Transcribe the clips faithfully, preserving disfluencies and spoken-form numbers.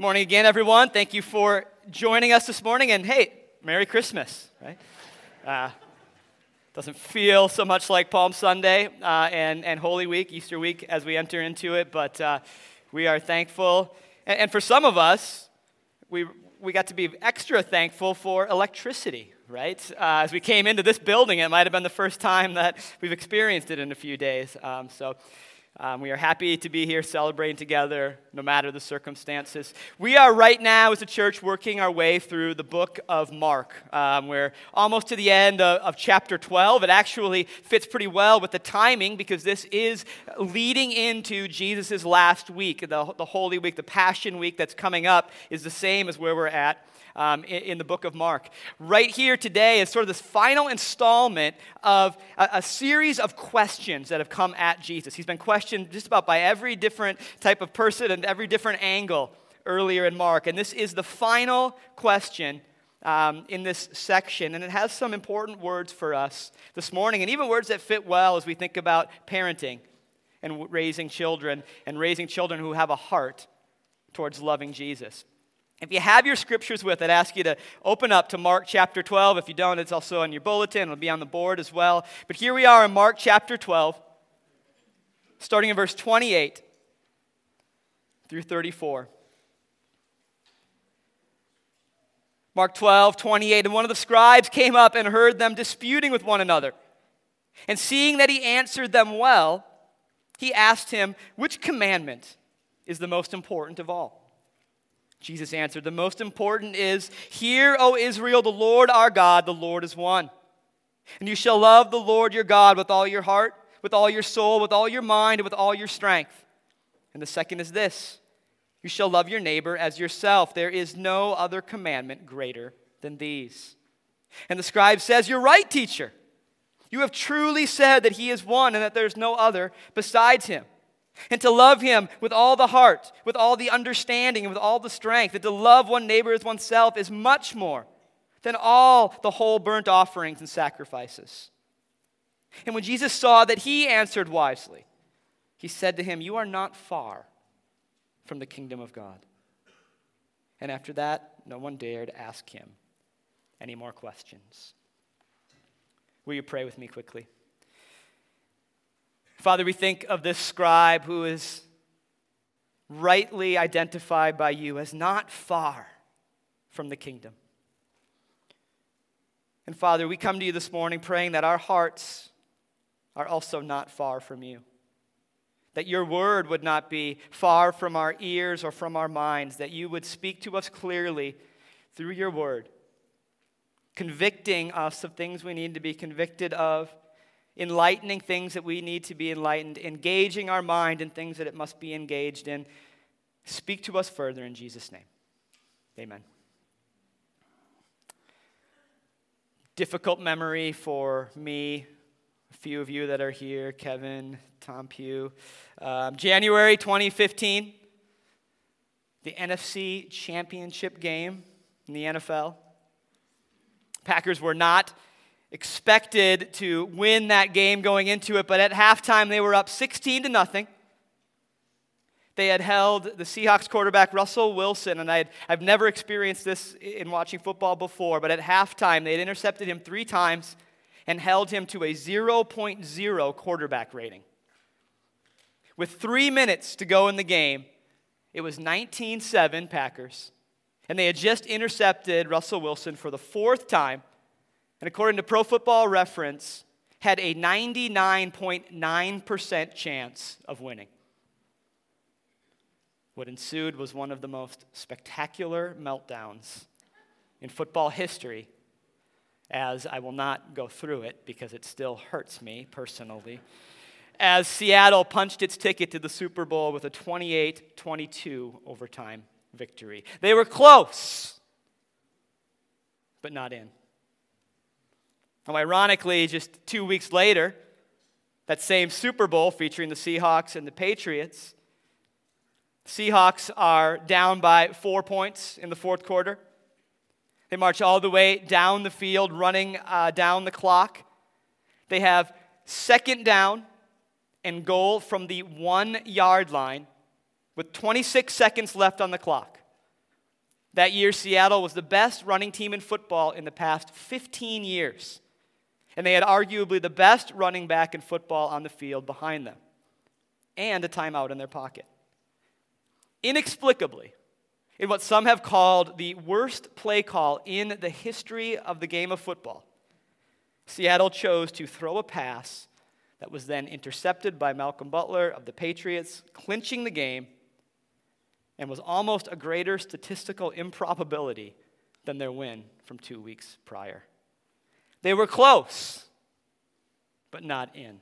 Morning again, everyone. Thank you for joining us this morning. And hey, Merry Christmas, right? Uh, doesn't feel so much like Palm Sunday uh, and, and Holy Week, Easter week, as we enter into it, but uh, we are thankful. And, and for some of us, we we got to be extra thankful for electricity, right? Uh, as we came into this building, it might have been the first time that we've experienced it in a few days. Um, so um, we are happy to be here celebrating together, no matter the circumstances. We are right now, as a church, working our way through the book of Mark. Um, we're almost to the end of, of chapter twelve. It actually fits pretty well with the timing because this is leading into Jesus' last week. The, the Holy Week, the Passion Week that's coming up is the same as where we're at Um, in, in the book of Mark. Right here today is sort of this final installment of a, a series of questions that have come at Jesus. He's been questioned just about by every different type of person and every different angle earlier in Mark. And this is the final question um, in this section. And it has some important words for us this morning, and even words that fit well as we think about parenting and raising children, and raising children who have a heart towards loving Jesus. If you have your scriptures with it, I'd ask you to open up to Mark chapter twelve. If you don't, it's also on your bulletin. It'll be on the board as well. But here we are in Mark chapter twelve, starting in verse twenty-eight through thirty-four. Mark twelve, twenty-eight, and one of the scribes came up and heard them disputing with one another. And seeing that he answered them well, he asked him, "Which commandment is the most important of all?" Jesus answered, "The most important is, 'Hear, O Israel, the Lord our God, the Lord is one. And you shall love the Lord your God with all your heart, with all your soul, with all your mind, and with all your strength.' And the second is this, 'You shall love your neighbor as yourself. There is no other commandment greater than these.' And the scribe says, 'You're right, teacher. You have truly said that he is one and that there's no other besides him. And to love him with all the heart, with all the understanding, and with all the strength, and to love one neighbor as oneself is much more than all the whole burnt offerings and sacrifices.' And when Jesus saw that he answered wisely, he said to him, 'You are not far from the kingdom of God.' And after that, no one dared ask him any more questions." Will you pray with me quickly? Father, we think of this scribe who is rightly identified by you as not far from the kingdom. And Father, we come to you this morning praying that our hearts are also not far from you. That your word would not be far from our ears or from our minds. That you would speak to us clearly through your word, convicting us of things we need to be convicted of, enlightening things that we need to be enlightened, engaging our mind in things that it must be engaged in. Speak to us further in Jesus' name. Amen. Difficult memory for me, a few of you that are here, Kevin, Tom Pugh. Um, January twenty fifteen, the N F C Championship game in the N F L. Packers were not expected to win that game going into it, but at halftime they were up sixteen to nothing. They had held the Seahawks quarterback Russell Wilson, and I'd, I've never experienced this in watching football before, but at halftime they had intercepted him three times and held him to a zero point zero quarterback rating. With three minutes to go in the game, it was nineteen seven Packers, and they had just intercepted Russell Wilson for the fourth time, and according to Pro Football Reference, had a ninety-nine point nine percent chance of winning. What ensued was one of the most spectacular meltdowns in football history, as I will not go through it because it still hurts me personally, as Seattle punched its ticket to the Super Bowl with a twenty-eight twenty-two overtime victory. They were close, but not in. Now, ironically, just two weeks later, that same Super Bowl featuring the Seahawks and the Patriots, Seahawks are down by four points in the fourth quarter. They march all the way down the field, running uh, down the clock. They have second down and goal from the one-yard line with twenty-six seconds left on the clock. That year, Seattle was the best running team in football in the past fifteen years. And they had arguably the best running back in football on the field behind them, and a timeout in their pocket. Inexplicably, in what some have called the worst play call in the history of the game of football, Seattle chose to throw a pass that was then intercepted by Malcolm Butler of the Patriots, clinching the game, and was almost a greater statistical improbability than their win from two weeks prior. They were close, but not in.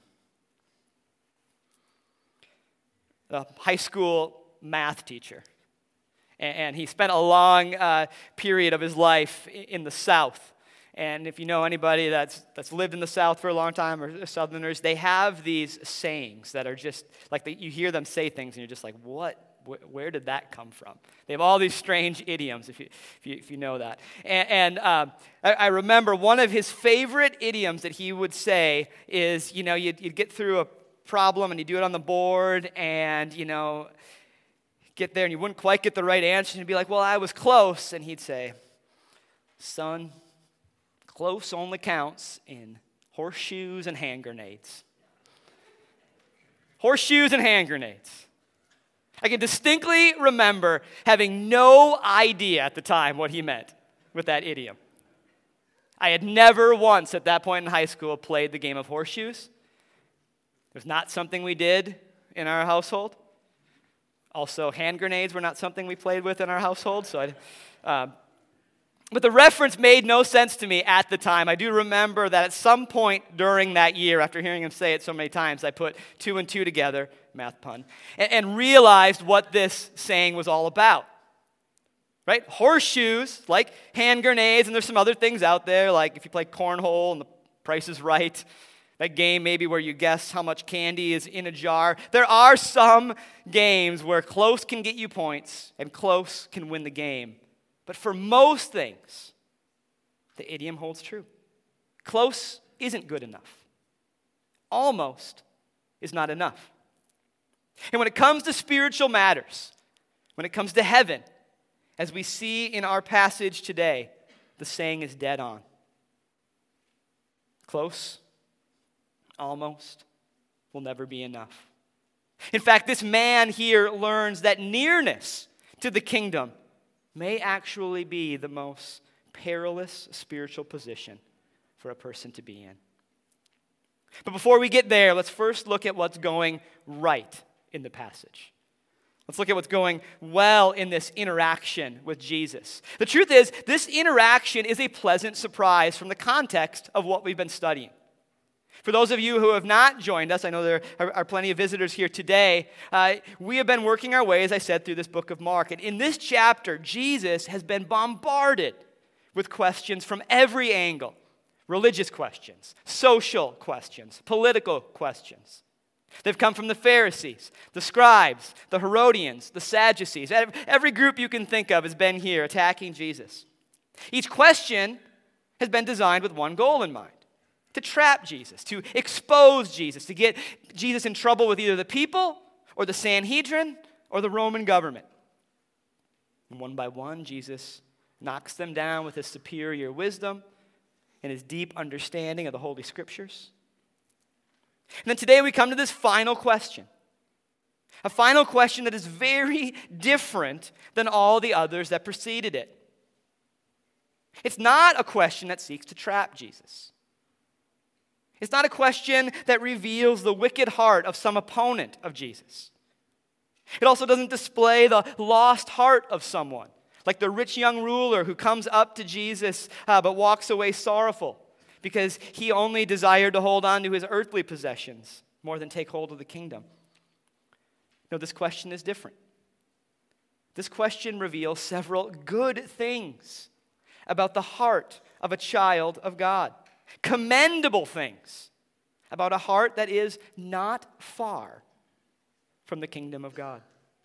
A high school math teacher, and he spent a long uh, period of his life in the South. And if you know anybody that's that's lived in the South for a long time, or Southerners, they have these sayings that are just, like, they, you hear them say things, and you're just like, what? Where did that come from? They have all these strange idioms, if you if you, if you know that. And, and um, I, I remember one of his favorite idioms that he would say is, you know, you'd, you'd get through a problem, and you do it on the board, and, you know, get there, and you wouldn't quite get the right answer, and you'd be like, well, I was close. And he'd say, son, close only counts in horseshoes and hand grenades. Horseshoes and hand grenades. I can distinctly remember having no idea at the time what he meant with that idiom. I had never once at that point in high school played the game of horseshoes. It was not something we did in our household. Also, hand grenades were not something we played with in our household. So, I, uh, but the reference made no sense to me at the time. I do remember that at some point during that year, after hearing him say it so many times, I put two and two together, math pun, and, and realized what this saying was all about. Right? Horseshoes, like hand grenades, and there's some other things out there, like if you play cornhole and the price is right, that game maybe where you guess how much candy is in a jar. There are some games where close can get you points and close can win the game. But for most things, the idiom holds true. Close isn't good enough. Almost is not enough. And when it comes to spiritual matters, when it comes to heaven, as we see in our passage today, the saying is dead on. Close, almost, will never be enough. In fact, this man here learns that nearness to the kingdom may actually be the most perilous spiritual position for a person to be in. But before we get there, let's first look at what's going right in the passage. Let's look at what's going well in this interaction with Jesus. The truth is, this interaction is a pleasant surprise from the context of what we've been studying. For those of you who have not joined us, I know there are, are plenty of visitors here today, uh, we have been working our way, as I said, through this book of Mark. And in this chapter, Jesus has been bombarded with questions from every angle. Religious questions, social questions, political questions. They've come from the Pharisees, the scribes, the Herodians, the Sadducees. Every group you can think of has been here attacking Jesus. Each question has been designed with one goal in mind: to trap Jesus, to expose Jesus, to get Jesus in trouble with either the people or the Sanhedrin or the Roman government. And one by one, Jesus knocks them down with his superior wisdom and his deep understanding of the Holy Scriptures. And then today we come to this final question. A final question that is very different than all the others that preceded it. It's not a question that seeks to trap Jesus. It's not a question that reveals the wicked heart of some opponent of Jesus. It also doesn't display the lost heart of someone, like the rich young ruler who comes up to Jesus uh, but walks away sorrowful because he only desired to hold on to his earthly possessions more than take hold of the kingdom. No, this question is different. This question reveals several good things about the heart of a child of God. Commendable things about a heart that is not far from the kingdom of God.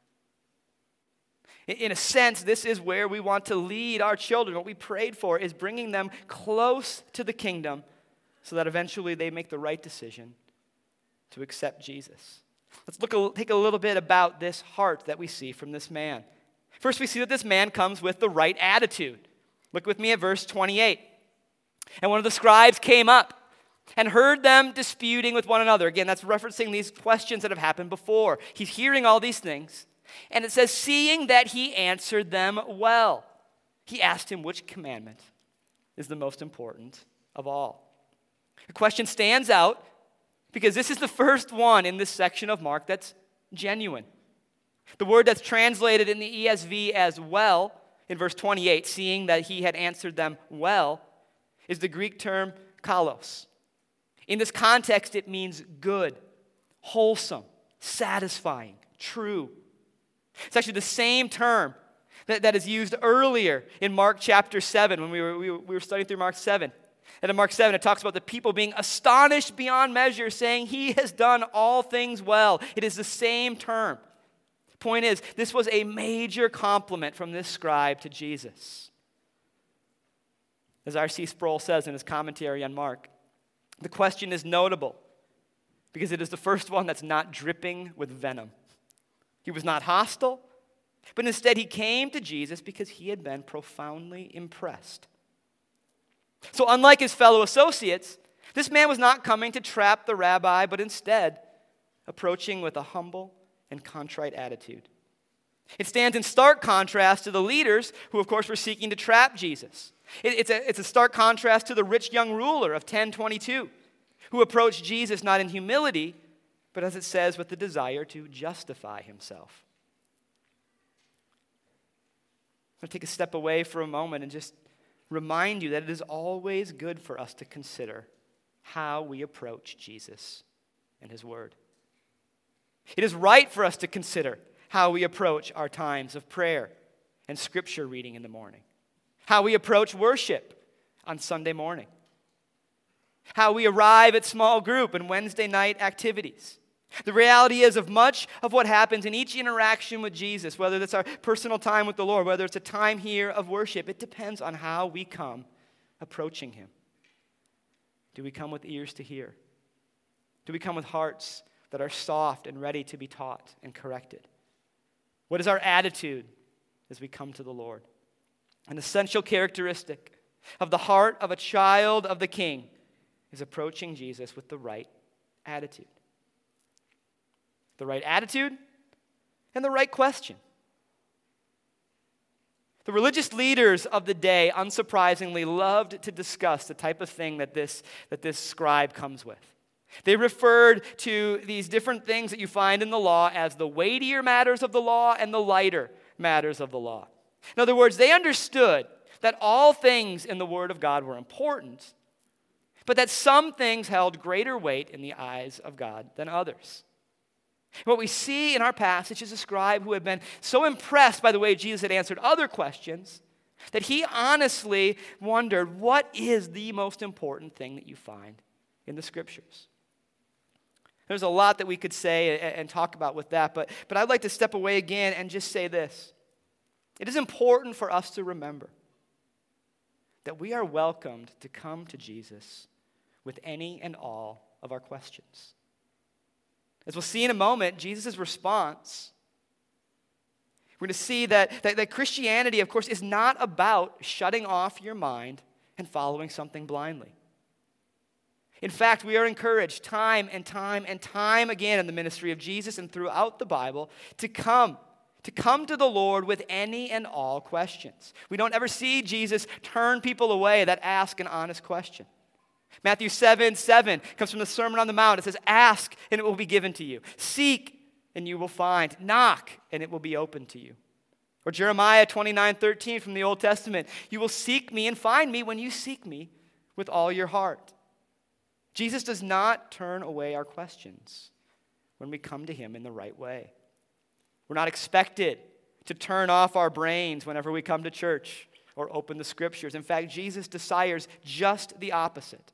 In a sense, this is where we want to lead our children. What we prayed for is bringing them close to the kingdom so that eventually they make the right decision to accept Jesus. Let's look a, take a little bit about this heart that we see from this man. First, we see that this man comes with the right attitude. Look with me at verse twenty-eight. And one of the scribes came up and heard them disputing with one another. Again, that's referencing these questions that have happened before. He's hearing all these things. And it says, seeing that he answered them well, he asked him which commandment is the most important of all. The question stands out because this is the first one in this section of Mark that's genuine. The word that's translated in the E S V as well, in verse twenty-eight, seeing that he had answered them well, is the Greek term kalos. In this context, it means good, wholesome, satisfying, true. It's actually the same term that, that is used earlier in Mark chapter seven when we were, we were, we were studying through Mark seven. And in Mark seven, it talks about the people being astonished beyond measure, saying, he has done all things well. It is the same term. Point is, this was a major compliment from this scribe to Jesus. As R C Sproul says in his commentary on Mark, the question is notable because it is the first one that's not dripping with venom. He was not hostile, but instead he came to Jesus because he had been profoundly impressed. So unlike his fellow associates, this man was not coming to trap the rabbi, but instead approaching with a humble and contrite attitude. It stands in stark contrast to the leaders who, of course, were seeking to trap Jesus. It, it's, a, it's a stark contrast to the rich young ruler of ten twenty-two, who approached Jesus not in humility, but as it says, with the desire to justify himself. I'm going to take a step away for a moment and just remind you that it is always good for us to consider how we approach Jesus and his word. It is right for us to consider how we approach our times of prayer and scripture reading in the morning, how we approach worship on Sunday morning, how we arrive at small group and Wednesday night activities. The reality is of much of what happens in each interaction with Jesus, whether that's our personal time with the Lord, whether it's a time here of worship, it depends on how we come approaching him. Do we come with ears to hear? Do we come with hearts that are soft and ready to be taught and corrected? What is our attitude as we come to the Lord? An essential characteristic of the heart of a child of the King is approaching Jesus with the right attitude. The right attitude and the right question. The religious leaders of the day, unsurprisingly, loved to discuss the type of thing that this, that this scribe comes with. They referred to these different things that you find in the law as the weightier matters of the law and the lighter matters of the law. In other words, they understood that all things in the Word of God were important, but that some things held greater weight in the eyes of God than others. What we see in our passage is a scribe who had been so impressed by the way Jesus had answered other questions that he honestly wondered, what is the most important thing that you find in the Scriptures? There's a lot that we could say and talk about with that, but, but I'd like to step away again and just say this. It is important for us to remember that we are welcomed to come to Jesus with any and all of our questions. As we'll see in a moment, Jesus' response, we're going to see that, that, that Christianity, of course, is not about shutting off your mind and following something blindly. In fact, we are encouraged time and time and time again in the ministry of Jesus and throughout the Bible to come, to come to the Lord with any and all questions. We don't ever see Jesus turn people away that ask an honest question. Matthew seven seven comes from the Sermon on the Mount. It says, ask and it will be given to you. Seek and you will find. Knock and it will be opened to you. Or Jeremiah twenty-nine thirteen from the Old Testament. You will seek me and find me when you seek me with all your heart. Jesus does not turn away our questions when we come to him in the right way. We're not expected to turn off our brains whenever we come to church or open the Scriptures. In fact, Jesus desires just the opposite.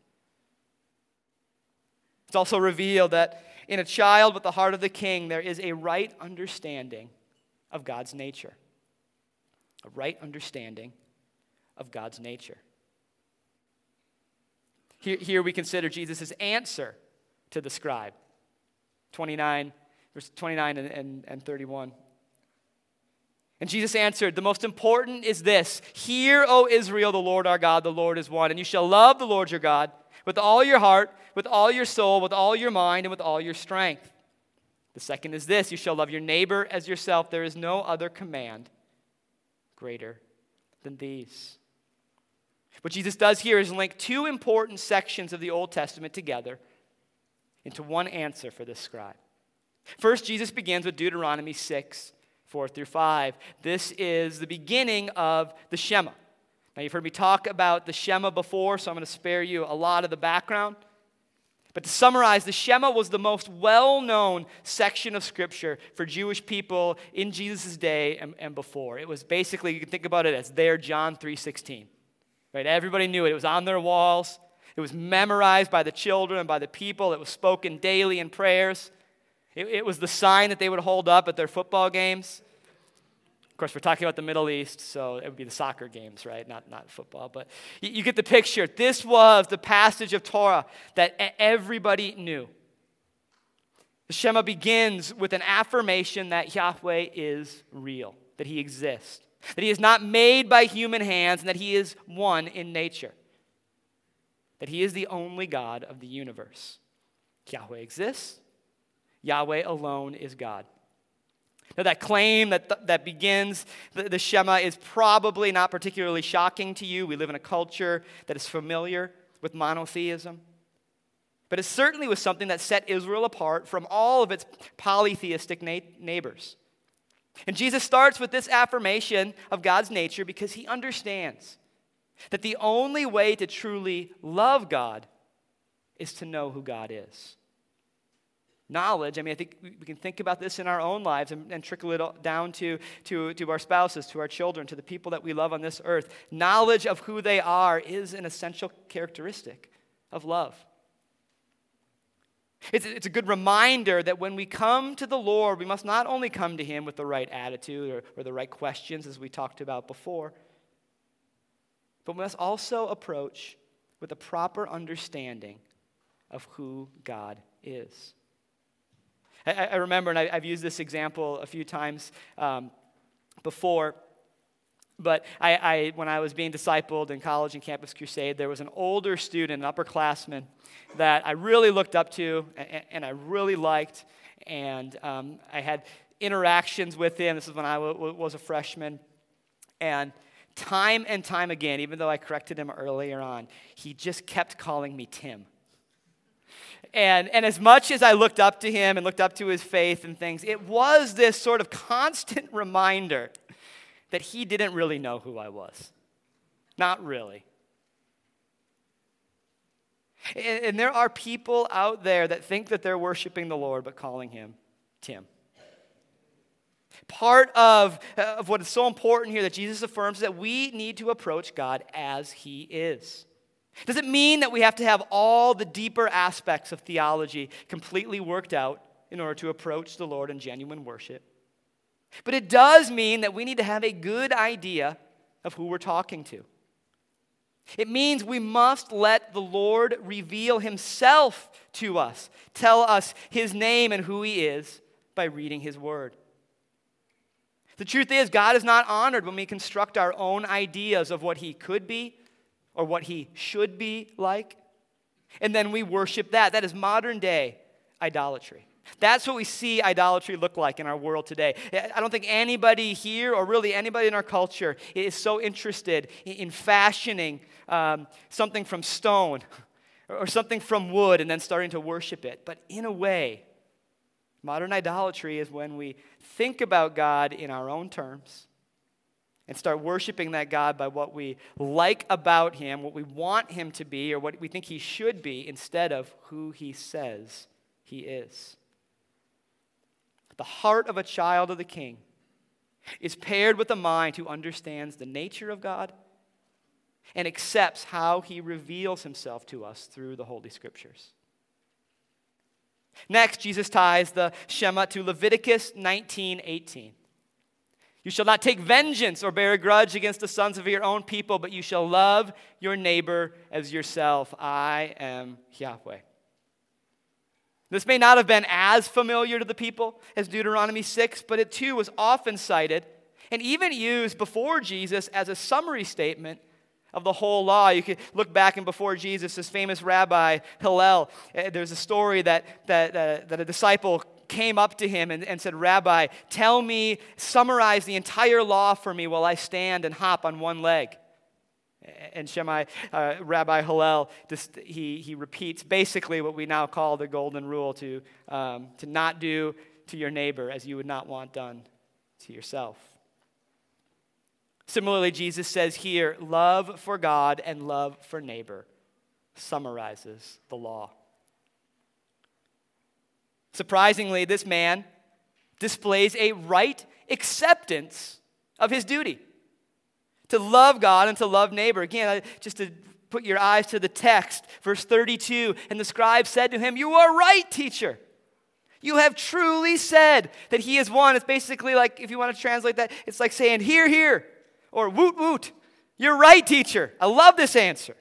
It's also revealed that in a child with the heart of the King, there is a right understanding of God's nature. A right understanding of God's nature. Here, here we consider Jesus' answer to the scribe. twenty-nine, verse twenty-nine and, and, and thirty-one. And Jesus answered, the most important is this: Hear, O Israel, the Lord our God, the Lord is one. And you shall love the Lord your God with all your heart, with all your soul, with all your mind, and with all your strength. The second is this: you shall love your neighbor as yourself. There is no other command greater than these. What Jesus does here is link two important sections of the Old Testament together into one answer for this scribe. First, Jesus begins with Deuteronomy six, four through five. This is the beginning of the Shema. Now, you've heard me talk about the Shema before, so I'm going to spare you a lot of the background. But to summarize, the Shema was the most well-known section of Scripture for Jewish people in Jesus' day and, and before. It was basically, you can think about it as their John three sixteen. Right? Everybody knew it. It was on their walls. It was memorized by the children and by the people. It was spoken daily in prayers. It, it was the sign that they would hold up at their football games. Of course, we're talking about the Middle East, so it would be the soccer games, right? Not, not football, but you, you get the picture. This was the passage of Torah that everybody knew. The Shema begins with an affirmation that Yahweh is real, that he exists, that he is not made by human hands, and that he is one in nature, that he is the only God of the universe. Yahweh exists. Yahweh alone is God. Now, that claim that th- that begins the, the Shema is probably not particularly shocking to you. We live in a culture that is familiar with monotheism. But it certainly was something that set Israel apart from all of its polytheistic na- neighbors. And Jesus starts with this affirmation of God's nature because he understands that the only way to truly love God is to know who God is. Knowledge, I mean, I think we can think about this in our own lives and, and trickle it down to, to, to our spouses, to our children, to the people that we love on this earth. Knowledge of who they are is an essential characteristic of love. It's, it's a good reminder that when we come to the Lord, we must not only come to him with the right attitude or, or the right questions, as we talked about before, but we must also approach with a proper understanding of who God is. I, I remember, and I, I've used this example a few times um, before, but I, I, when I was being discipled in college and Campus Crusade, there was an older student, an upperclassman, that I really looked up to and, and I really liked, and um, I had interactions with him. This is when I w- was a freshman, and time and time again, even though I corrected him earlier on, he just kept calling me Tim. And, and as much as I looked up to him and looked up to his faith and things, it was this sort of constant reminder that he didn't really know who I was. Not really. And, and there are people out there that think that they're worshiping the Lord but calling him Tim. Part of, of what is so important here that Jesus affirms is that we need to approach God as he is. Does it mean that we have to have all the deeper aspects of theology completely worked out in order to approach the Lord in genuine worship? But it does mean that we need to have a good idea of who we're talking to. It means we must let the Lord reveal himself to us, tell us his name and who he is by reading his word. The truth is, God is not honored when we construct our own ideas of what he could be or what he should be like, and then we worship that. That is modern day idolatry. That's what we see idolatry look like in our world today. I don't think anybody here, or really anybody in our culture, is so interested in fashioning um, something from stone or something from wood and then starting to worship it. But in a way, modern idolatry is when we think about God in our own terms and start worshiping that God by what we like about him, what we want him to be, or what we think he should be, instead of who he says he is. The heart of a child of the King is paired with a mind who understands the nature of God and accepts how he reveals himself to us through the Holy Scriptures. Next, Jesus ties the Shema to Leviticus nineteen eighteen. You shall not take vengeance or bear a grudge against the sons of your own people, but you shall love your neighbor as yourself. I am Yahweh. This may not have been as familiar to the people as Deuteronomy six, but it too was often cited and even used before Jesus as a summary statement of the whole law. You could look back and before Jesus, this famous rabbi, Hillel, uh, there's a story that, that, uh, that a disciple came up to him and, and said, "Rabbi, tell me, summarize the entire law for me while I stand and hop on one leg." And Shammai, uh, Rabbi Hillel, just, he, he repeats basically what we now call the golden rule, to, um, to not do to your neighbor as you would not want done to yourself. Similarly, Jesus says here, love for God and love for neighbor summarizes the law. Surprisingly, this man displays a right acceptance of his duty to love God and to love neighbor. Again, just to put your eyes to the text, verse thirty-two, and the scribe said to him, "You are right, teacher. You have truly said that he is one." It's basically like, if you want to translate that, it's like saying, "Hear, hear," or "Woot, woot. You're right, teacher." I love this answer.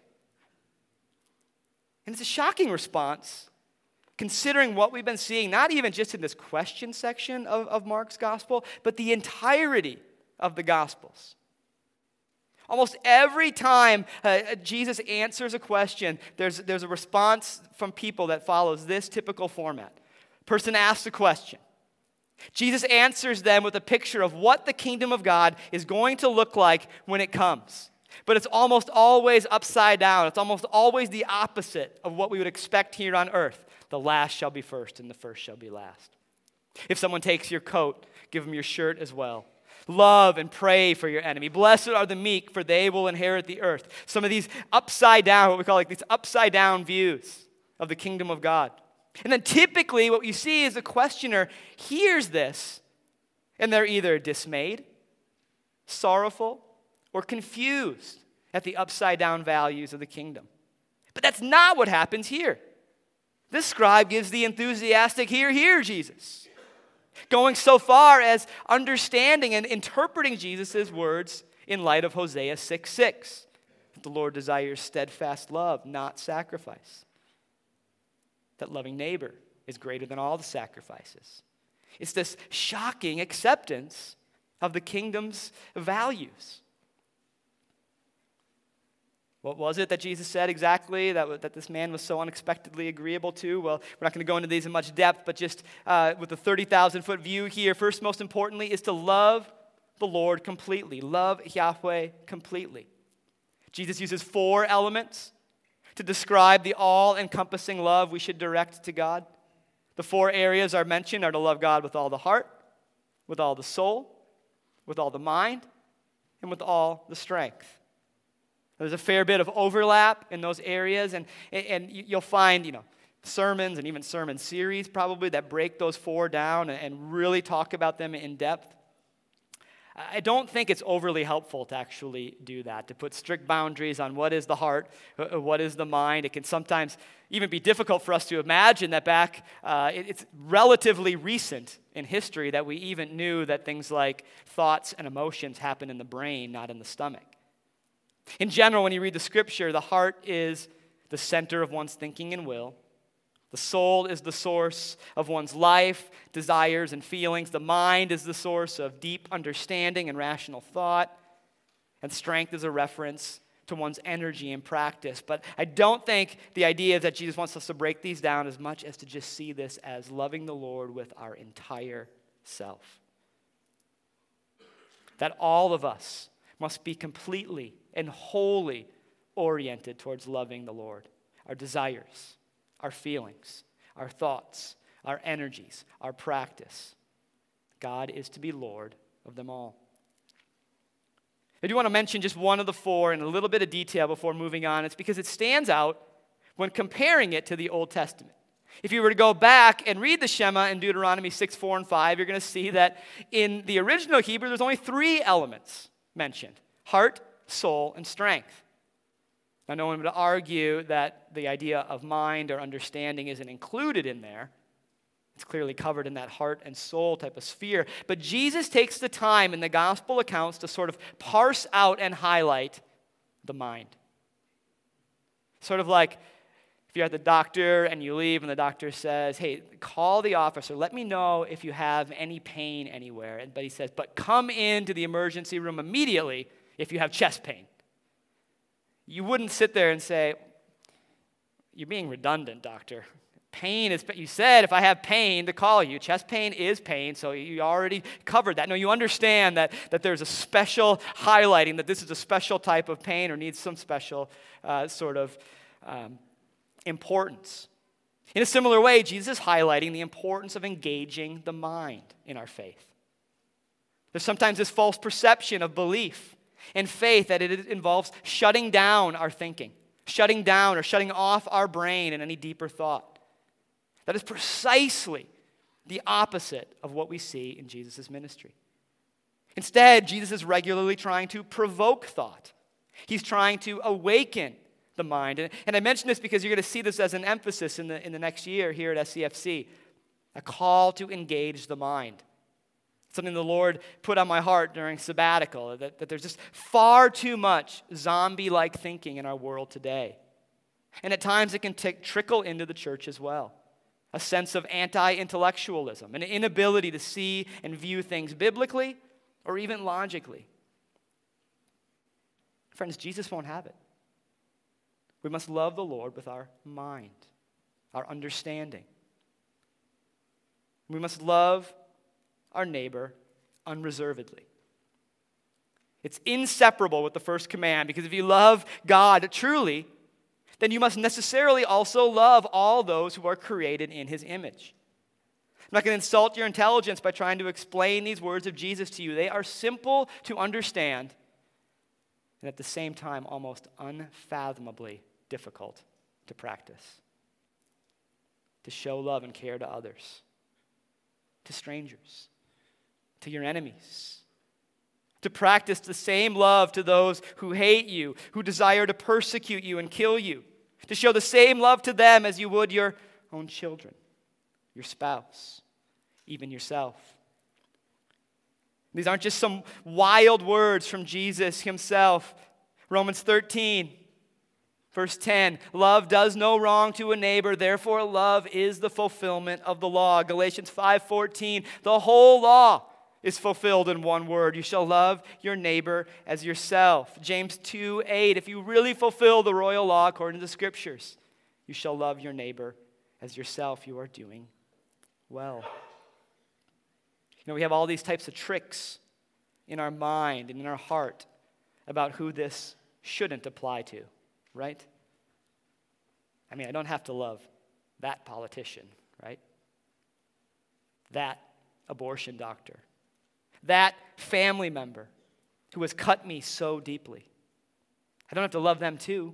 And it's a shocking response, considering what we've been seeing, not even just in this question section of, of Mark's gospel, but the entirety of the gospels. Almost every time uh, Jesus answers a question, there's, there's a response from people that follows this typical format. Person asks a question. Jesus answers them with a picture of what the kingdom of God is going to look like when it comes. But it's almost always upside down. It's almost always the opposite of what we would expect here on earth. The last shall be first, and the first shall be last. If someone takes your coat, give them your shirt as well. Love and pray for your enemy. Blessed are the meek, for they will inherit the earth. Some of these upside down, what we call like these upside down views of the kingdom of God. And then typically what you see is the questioner hears this, and they're either dismayed, sorrowful, or confused at the upside down values of the kingdom. But that's not what happens here. This scribe gives the enthusiastic, "Hear, hear, Jesus," going so far as understanding and interpreting Jesus' words in light of Hosea six six. The Lord desires steadfast love, not sacrifice. That loving neighbor is greater than all the sacrifices. It's this shocking acceptance of the kingdom's values. What was it that Jesus said exactly that, that this man was so unexpectedly agreeable to? Well, we're not going to go into these in much depth, but just uh, with the thirty thousand foot view here, first, most importantly, is to love the Lord completely. Love Yahweh completely. Jesus uses four elements to describe the all-encompassing love we should direct to God. The four areas are mentioned are to love God with all the heart, with all the soul, with all the mind, and with all the strength. There's a fair bit of overlap in those areas, and, and you'll find, you know, sermons and even sermon series probably that break those four down and really talk about them in depth. I don't think it's overly helpful to actually do that, to put strict boundaries on what is the heart, what is the mind. It can sometimes even be difficult for us to imagine that back, uh, it's relatively recent in history that we even knew that things like thoughts and emotions happen in the brain, not in the stomach. In general, when you read the scripture, the heart is the center of one's thinking and will. The soul is the source of one's life, desires, and feelings. The mind is the source of deep understanding and rational thought. And strength is a reference to one's energy and practice. But I don't think the idea is that Jesus wants us to break these down as much as to just see this as loving the Lord with our entire self. That all of us must be completely and wholly oriented towards loving the Lord. Our desires, our feelings, our thoughts, our energies, our practice. God is to be Lord of them all. I do want to mention just one of the four in a little bit of detail before moving on. It's because it stands out when comparing it to the Old Testament. If you were to go back and read the Shema in Deuteronomy six, four, and five, you're going to see that in the original Hebrew, there's only three elements mentioned: heart, soul, and strength. Now, no one would argue that the idea of mind or understanding isn't included in there. It's clearly covered in that heart and soul type of sphere. But Jesus takes the time in the gospel accounts to sort of parse out and highlight the mind. Sort of like If you're at the doctor and you leave and the doctor says, hey, call the officer, let me know if you have any pain anywhere. But he says, but come into the emergency room immediately if you have chest pain. You wouldn't sit there and say, you're being redundant, doctor. Pain is, you said if I have pain to call you. Chest pain is pain, so you already covered that. No, you understand that, that there's a special highlighting, that this is a special type of pain or needs some special uh, sort of um, importance. In a similar way, Jesus is highlighting the importance of engaging the mind in our faith. There's sometimes this false perception of belief and faith that it involves shutting down our thinking, shutting down or shutting off our brain in any deeper thought. That is precisely the opposite of what we see in Jesus' ministry. Instead, Jesus is regularly trying to provoke thought. He's trying to awaken the mind. And, and I mention this because you're going to see this as an emphasis in the, in the next year here at S C F C, a call to engage the mind. Something the Lord put on my heart during sabbatical, that, that there's just far too much zombie-like thinking in our world today. And at times it can t- trickle into the church as well. A sense of anti-intellectualism, an inability to see and view things biblically or even logically. Friends, Jesus won't have it. We must love the Lord with our mind, our understanding. We must love our neighbor unreservedly. It's inseparable with the first command, because if you love God truly, then you must necessarily also love all those who are created in his image. I'm not going to insult your intelligence by trying to explain these words of Jesus to you. They are simple to understand and at the same time almost unfathomably difficult to practice. To show love and care to others, to strangers, to your enemies. To practice the same love to those who hate you, who desire to persecute you and kill you. To show the same love to them as you would your own children, your spouse, even yourself. These aren't just some wild words from Jesus himself. Romans thirteen, verse ten, love does no wrong to a neighbor, therefore love is the fulfillment of the law. Galatians five fourteen, the whole law is fulfilled in one word. You shall love your neighbor as yourself. James two eight, if you really fulfill the royal law according to the scriptures, you shall love your neighbor as yourself. You are doing well. You know, we have all these types of tricks in our mind and in our heart about who this shouldn't apply to, right? I mean, I don't have to love that politician, right? That abortion doctor. That family member who has cut me so deeply. I don't have to love them too.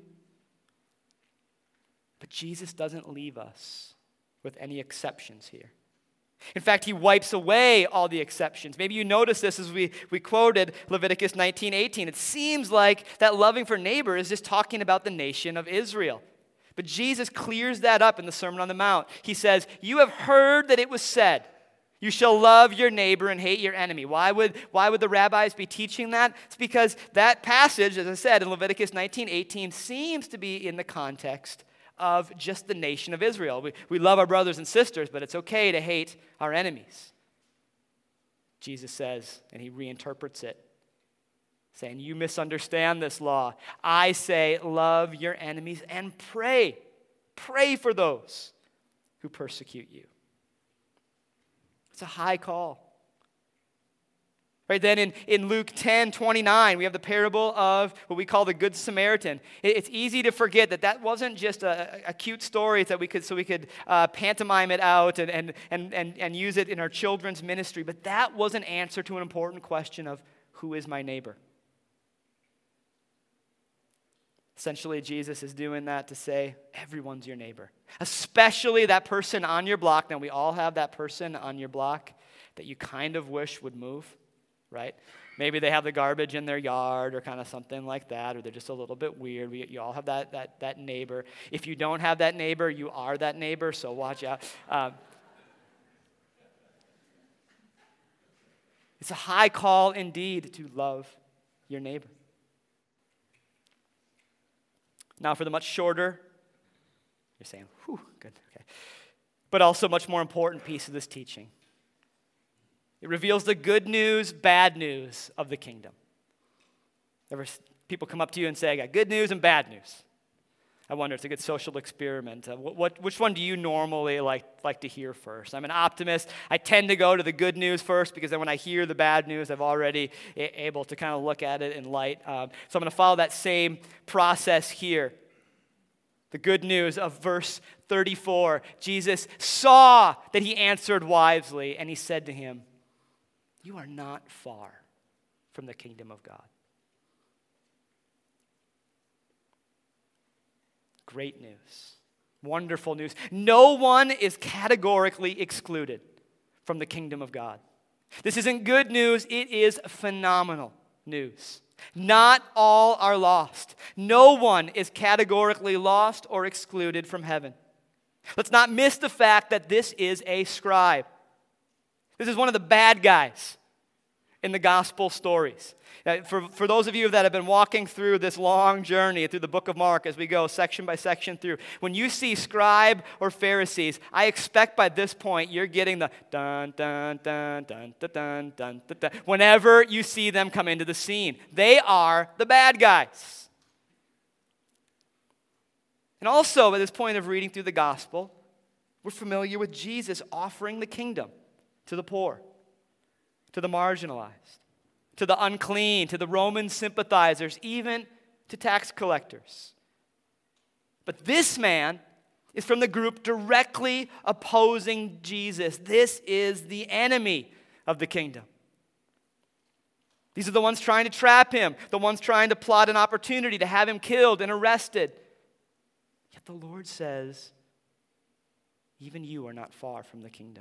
But Jesus doesn't leave us with any exceptions here. In fact, he wipes away all the exceptions. Maybe you notice this as we, we quoted Leviticus nineteen eighteen. It seems like that loving for neighbor is just talking about the nation of Israel. But Jesus clears that up in the Sermon on the Mount. He says, you have heard that it was said, you shall love your neighbor and hate your enemy. Why would, why would the rabbis be teaching that? It's because that passage, as I said, in Leviticus nineteen eighteen, seems to be in the context of just the nation of Israel. We, we love our brothers and sisters, but it's okay to hate our enemies. Jesus says, and he reinterprets it, saying, you misunderstand this law. I say, love your enemies and pray. Pray for those who persecute you. It's a high call. Right then in, in Luke ten twenty-nine, we have the parable of what we call the Good Samaritan. It, it's easy to forget that that wasn't just a, a cute story that we could so we could uh, pantomime it out and, and, and, and, and use it in our children's ministry. But that was an answer to an important question of who is my neighbor? Essentially, Jesus is doing that to say, everyone's your neighbor. Especially that person on your block. Now, we all have that person on your block that you kind of wish would move, right? Maybe they have the garbage in their yard or kind of something like that, or they're just a little bit weird. We, you all have that, that, that neighbor. If you don't have that neighbor, you are that neighbor, so watch out. Um, it's a high call indeed to love your neighbor. Now, for the much shorter You're saying, whew, good, okay. But also much more important piece of this teaching. It reveals the good news, bad news of the kingdom. Ever people come up to you and say, I got good news and bad news. I wonder, it's a good social experiment. Uh, what, what, which one do you normally like, like to hear first? I'm an optimist. I tend to go to the good news first because then when I hear the bad news, I've already a- able to kind of look at it in light. Um, so I'm going to follow that same process here. The good news of verse thirty-four. Jesus saw that he answered wisely, and he said to him, you are not far from the kingdom of God. Great news. Wonderful news. No one is categorically excluded from the kingdom of God. This isn't good news, it is phenomenal news. Not all are lost. No one is categorically lost or excluded from heaven. Let's not miss the fact that this is a scribe. This is one of the bad guys in the gospel stories. Uh, for, for those of you that have been walking through this long journey through the book of Mark as we go section by section through, when you see scribe or Pharisees, I expect by this point you're getting the dun, dun, dun, dun, dun, dun, dun, dun, dun, whenever you see them come into the scene. They are the bad guys. And also, at this point of reading through the gospel, we're familiar with Jesus offering the kingdom to the poor, to the marginalized, to the unclean, to the Roman sympathizers, even to tax collectors. But this man is from the group directly opposing Jesus. This is the enemy of the kingdom. These are the ones trying to trap him, the ones trying to plot an opportunity to have him killed and arrested. Yet the Lord says, even you are not far from the kingdom.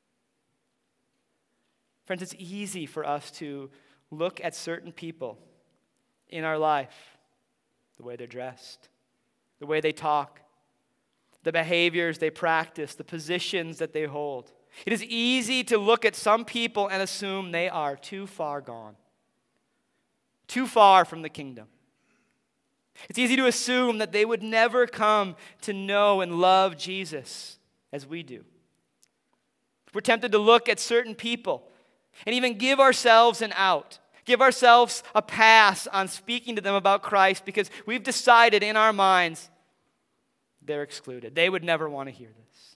Friends, it's easy for us to look at certain people in our life, the way they're dressed, the way they talk, the behaviors they practice, the positions that they hold. It is easy to look at some people and assume they are too far gone, too far from the kingdom. It's easy to assume that they would never come to know and love Jesus as we do. We're tempted to look at certain people and even give ourselves an out, give ourselves a pass on speaking to them about Christ because we've decided in our minds they're excluded. They would never want to hear this.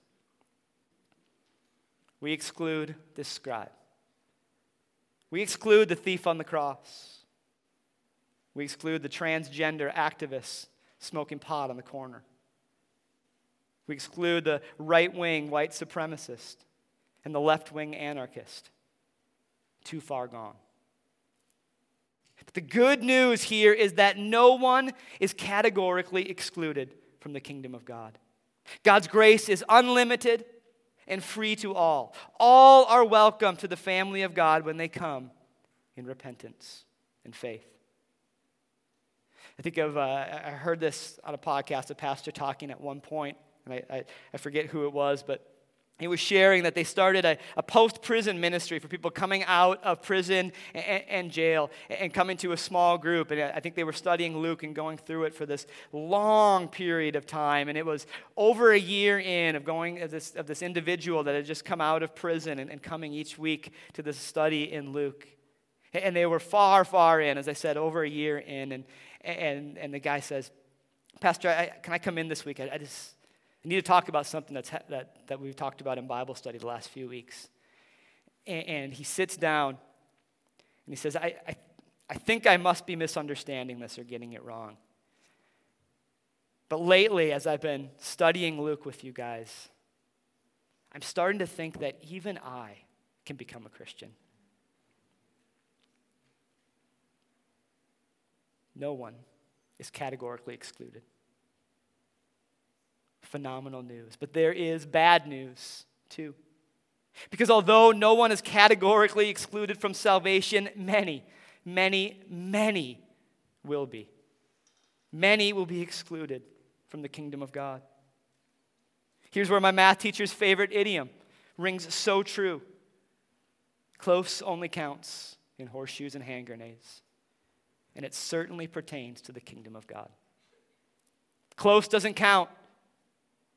We exclude this scribe. We exclude the thief on the cross. We exclude the transgender activist smoking pot on the corner. We exclude the right-wing white supremacist and the left-wing anarchist. Too far gone. But the good news here is that no one is categorically excluded from the kingdom of God. God's grace is unlimited and free to all. All are welcome to the family of God when they come in repentance and faith. I think of, uh, I heard this on a podcast, a pastor talking at one point, and I, I, I forget who it was, but he was sharing that they started a, a post-prison ministry for people coming out of prison and, and jail and coming to a small group. And I think they were studying Luke and going through it for this long period of time. And it was over a year in of going of this, of this individual that had just come out of prison and, and coming each week to this study in Luke. And they were far, far in, as I said, over a year in. And and, and the guy says, Pastor, I, can I come in this week? I, I just... I need to talk about something that's ha- that, that we've talked about in Bible study the last few weeks. And, and he sits down and he says, I, I, I think I must be misunderstanding this or getting it wrong. But lately, as I've been studying Luke with you guys, I'm starting to think that even I can become a Christian. No one is categorically excluded. Phenomenal news. But there is bad news too. Because although no one is categorically excluded from salvation, many, many, many will be. Many will be excluded from the kingdom of God. Here's where my math teacher's favorite idiom rings so true. Close only counts in horseshoes and hand grenades. And it certainly pertains to the kingdom of God. Close doesn't count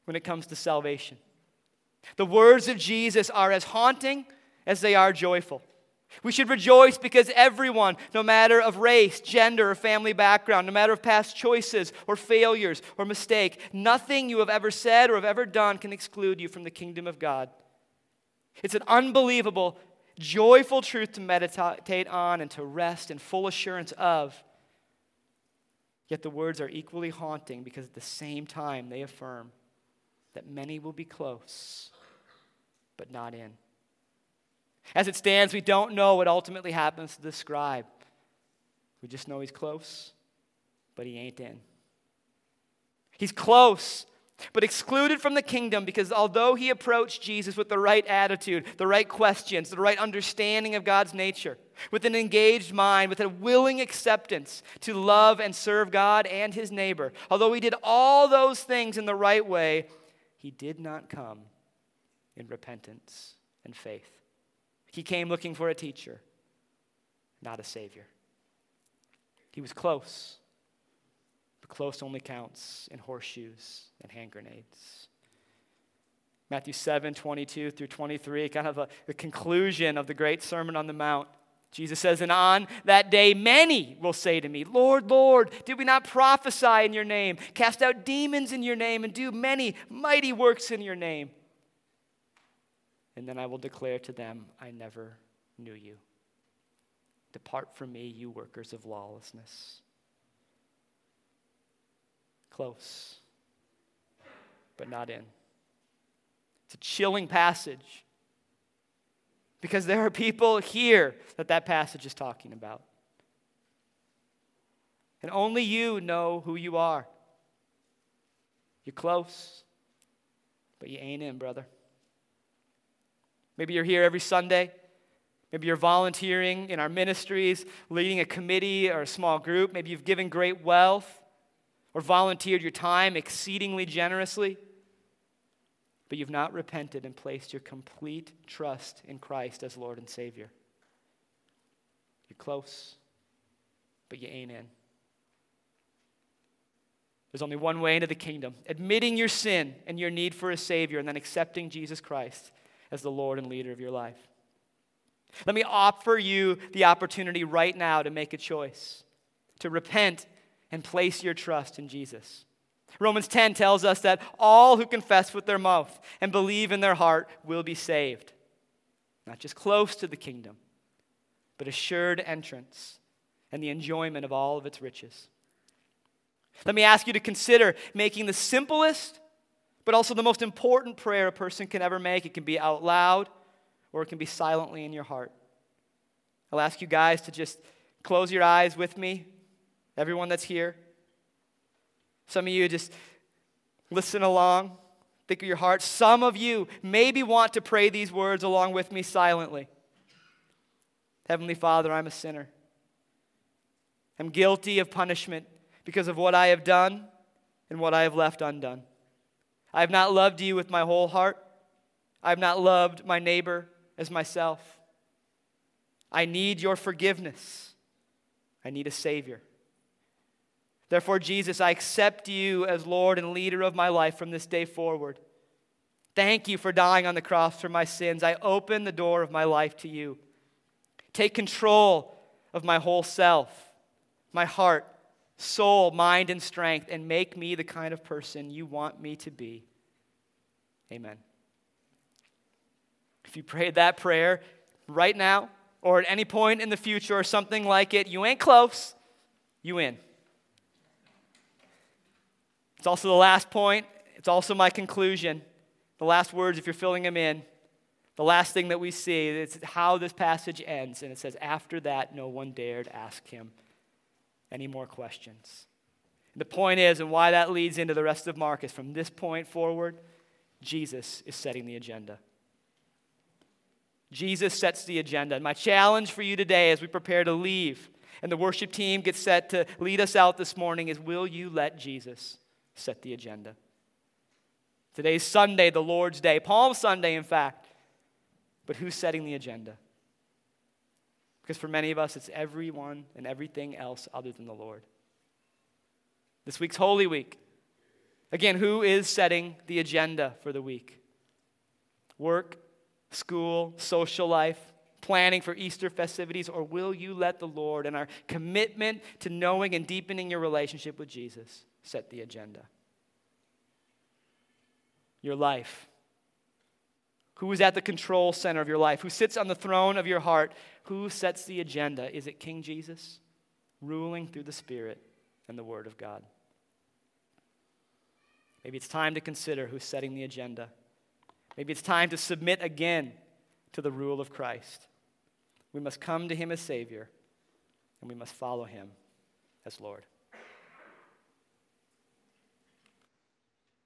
when it comes to salvation. The words of Jesus are as haunting as they are joyful. We should rejoice because everyone, no matter of race, gender, or family background, no matter of past choices or failures or mistake, nothing you have ever said or have ever done can exclude you from the kingdom of God. It's an unbelievable, joyful truth to meditate on and to rest in full assurance of. Yet the words are equally haunting because at the same time they affirm that many will be close, but not in. As it stands, we don't know what ultimately happens to the scribe. We just know he's close, but he ain't in. He's close, but excluded from the kingdom because although he approached Jesus with the right attitude, the right questions, the right understanding of God's nature, with an engaged mind, with a willing acceptance to love and serve God and his neighbor, although he did all those things in the right way, he did not come in repentance and faith. He came looking for a teacher, not a savior. He was close, but close only counts in horseshoes and hand grenades. Matthew seven, twenty-two through twenty-three, kind of a, the conclusion of the great Sermon on the Mount. Jesus says, and on that day many will say to me, Lord, Lord, did we not prophesy in your name, cast out demons in your name, and do many mighty works in your name? And then I will declare to them, I never knew you. Depart from me, you workers of lawlessness. Close, but not in. It's a chilling passage because there are people here that that passage is talking about. And only you know who you are. You're close, but you ain't in, brother. Maybe you're here every Sunday. Maybe you're volunteering in our ministries, leading a committee or a small group. Maybe you've given great wealth or volunteered your time exceedingly generously. But you've not repented and placed your complete trust in Christ as Lord and Savior. You're close, but you ain't in. There's only one way into the kingdom: admitting your sin and your need for a Savior, and then accepting Jesus Christ as the Lord and leader of your life. Let me offer you the opportunity right now to make a choice, to repent and place your trust in Jesus. Romans ten tells us that all who confess with their mouth and believe in their heart will be saved. Not just close to the kingdom, but assured entrance and the enjoyment of all of its riches. Let me ask you to consider making the simplest but also the most important prayer a person can ever make. It can be out loud or it can be silently in your heart. I'll ask you guys to just close your eyes with me, everyone that's here. Some of you just listen along, think of your heart. Some of you maybe want to pray these words along with me silently. Heavenly Father, I'm a sinner. I'm guilty of punishment because of what I have done and what I have left undone. I have not loved you with my whole heart. I have not loved my neighbor as myself. I need your forgiveness. I need a Savior. Therefore, Jesus, I accept you as Lord and leader of my life from this day forward. Thank you for dying on the cross for my sins. I open the door of my life to you. Take control of my whole self, my heart, soul, mind, and strength, and make me the kind of person you want me to be. Amen. If you prayed that prayer right now or at any point in the future or something like it, you ain't close, you in. It's also the last point. It's also my conclusion. The last words, if you're filling them in, the last thing that we see, it's how this passage ends. And it says, after that, no one dared ask him any more questions. And the point is, and why that leads into the rest of Mark, is from this point forward, Jesus is setting the agenda. Jesus sets the agenda. And my challenge for you today as we prepare to leave and the worship team gets set to lead us out this morning is, will you let Jesus set the agenda? Today's Sunday, the Lord's Day, Palm Sunday, in fact. But who's setting the agenda? Because for many of us, it's everyone and everything else other than the Lord. This week's Holy Week. Again, who is setting the agenda for the week? Work, school, social life, planning for Easter festivities, or will you let the Lord and our commitment to knowing and deepening your relationship with Jesus set the agenda? Your life. Who is at the control center of your life? Who sits on the throne of your heart? Who sets the agenda? Is it King Jesus, ruling through the Spirit and the Word of God? Maybe it's time to consider who's setting the agenda. Maybe it's time to submit again to the rule of Christ. We must come to him as Savior, and we must follow him as Lord.